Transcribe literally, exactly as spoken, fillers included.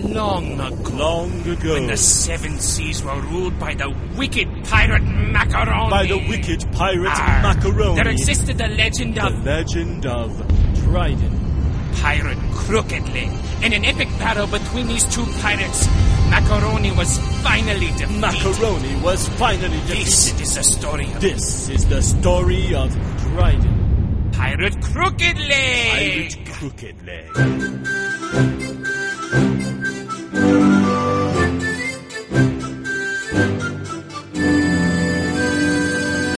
long ago. Long ago. When the seven seas were ruled by the wicked pirate Macaroni. By the wicked pirate Arr, Macaroni. There existed the legend The of legend of Dryden. Pirate Crooked Leg. In an epic battle between these two pirates, Macaroni was finally defeated. Macaroni was finally defeated. This is the story of This is the story of Dryden. Pirate Crooked Leg. Pirate Crooked Leg.